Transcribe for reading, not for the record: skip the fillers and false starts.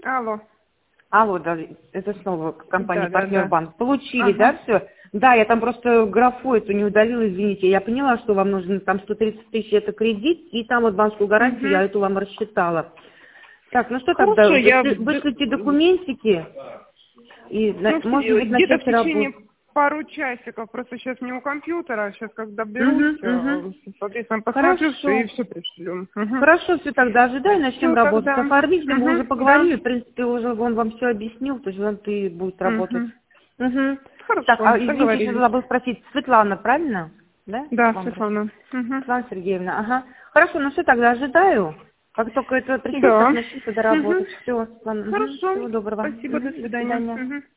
Алло. Алло, да, это снова компания Да. «Партнер-банк». Получили, Ага. да, все? Да, я там просто графу эту не удалила, извините. Я поняла, что вам нужно там 130 тысяч, это кредит, и там вот банковскую гарантию я Угу. эту вам рассчитала. Так, ну что тогда, Хорошо, я вышлите документики, и, ну, может быть, где-то в начнете течение работать. пару часиков, просто сейчас не у компьютера, сейчас как доберусь, Угу. соответственно, посмотрю все Хорошо. и все пришлю. Угу. Хорошо, все тогда ожидай, начнем Все работать. тогда. С оформителем мы уже Да. поговорили, в принципе, уже он вам все объяснил, то есть он и будет работать. Угу. Угу. Так, Хорошо, а извините, еще договорились. забыла спросить, Светлана, правильно? Да? Да, Вам Светлана. Угу. Светлана Сергеевна, ага. Хорошо, ну все, тогда ожидаю. Как только это пришлют, Да. так начнем тогда Угу. работать. Все, Светлана, Хорошо. всего доброго. Спасибо, до До свидания. свидания. Угу.